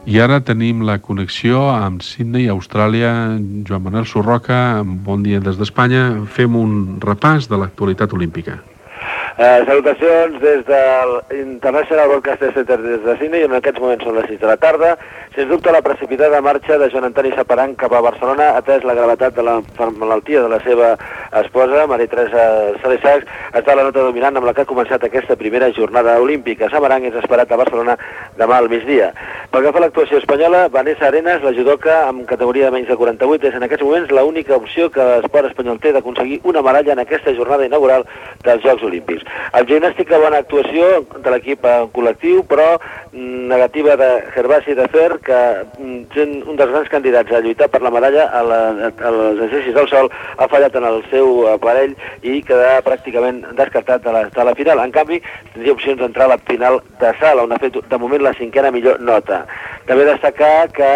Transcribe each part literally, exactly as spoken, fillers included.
I ara tenim la connexió amb Sydney, Austràlia. Joan Manel Surroca, bon dia des d'Espanya. Fem un repàs de l'actualitat olímpica. Uh, salutacions des del International Broadcasting Center des de Sydney, en aquests moments són les sis de la tarda. Sens dubte la precipitada marxa de Joan Antoni Saparán cap a Barcelona, atès la gravetat de la malaltia de la seva esposa, Maria Teresa Salesachs, està la nota dominant amb la que ha començat aquesta primera jornada olímpica. Saparán és esperat a Barcelona demà al migdia. Pel que fa a l'actuació espanyola, Vanessa Arenas, la judoca amb categoria de menys de quaranta-vuit, és en aquests moments l'única opció que l'esport espanyol té d'aconseguir una medalla en aquesta jornada inaugural dels Jocs Olímpics. El gimnàstica, bona actuació de l'equip en col·lectiu, però negativa de Gervasi de Fer, que sent un dels grans candidats a lluitar per la medalla als exercicis del sol, ha fallat en el seu aparell i quedarà pràcticament descartat de la, de la final. En canvi, tindria opcions d'entrar a la final de sala, on ha fet de moment la cinquena millor nota. També destacar que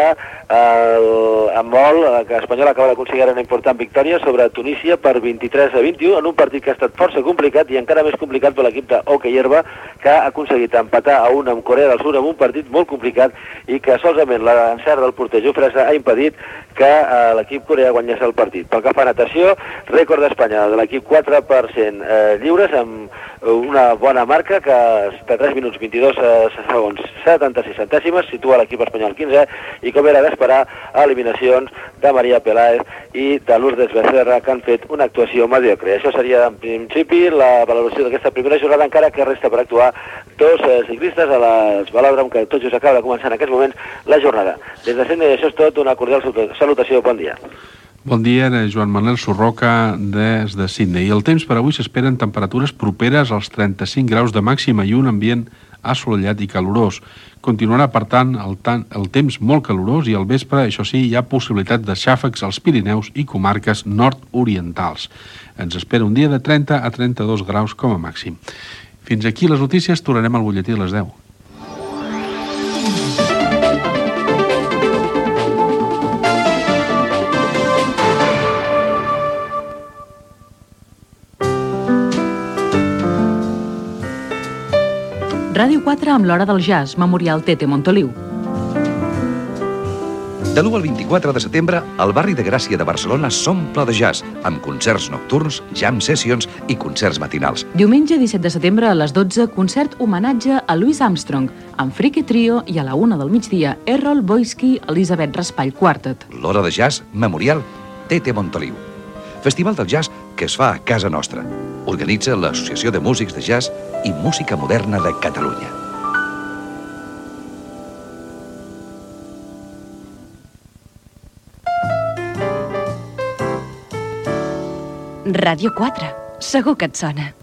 el handbol, que l'Espanyol acaba d'aconseguir una important victòria sobre Tunísia per vint-i-tres a vint-i-u, en un partit que ha estat força complicat i encara més complicat per l'equip d'Hockey Herba, que ha aconseguit empatar a un amb Corea del Sud en un partit molt complicat i que solament l'encert del porter Jofresa ha impedit que eh, l'equip coreà guanyés el partit. Pel que fa a natació, rècord d'Espanya de l'equip quatre per cent eh, lliures, amb una bona marca que de tres minuts vint-i-dos segons setanta-sis centèsimes situa l'equip espanyol quinze i, com era d'esperar, eliminacions de Maria Peláez i de Lourdes Becerra, que han fet una actuació mediocre. Això seria, en principi, la valoració d'aquesta primera jornada, encara que resta per actuar dos eh, ciclistes a les velòdrom, que tot just acaba de començar en aquests moments la jornada. Des de Sydney, això és tot, una cordial salutació, bon dia. Bon dia, Joan Manel Surroca des de Sydney. I el temps per avui s'esperen temperatures properes als trenta-cinc graus de màxima i un ambient assolellat i calorós. Continuarà, per tant, el, tan, el temps molt calorós i al vespre, això sí, hi ha possibilitat de xàfecs als Pirineus i comarques nord-orientals. Ens espera un dia de trenta a trenta-dos graus com a màxim. Fins aquí les notícies, tornarem al butlletí a les deu. Ràdio quatre amb l'Hora del Jazz, Memorial Tete Montoliu. De l'u al vint-i-quatre de setembre, el barri de Gràcia de Barcelona s'omple de jazz, amb concerts nocturns, jam sessions i concerts matinals. Diumenge disset de setembre a les dotze, concert homenatge a Louis Armstrong, amb Freaky Trio, i a la una del migdia, Errol Boyski, Elisabet Raspall Quartet. L'Hora de Jazz, Memorial Tete Montoliu. Festival del jazz que es fa a casa nostra. Organitza l'Associació de Músics de Jazz i Música Moderna de Catalunya. Ràdio quatre. Segur que et sona.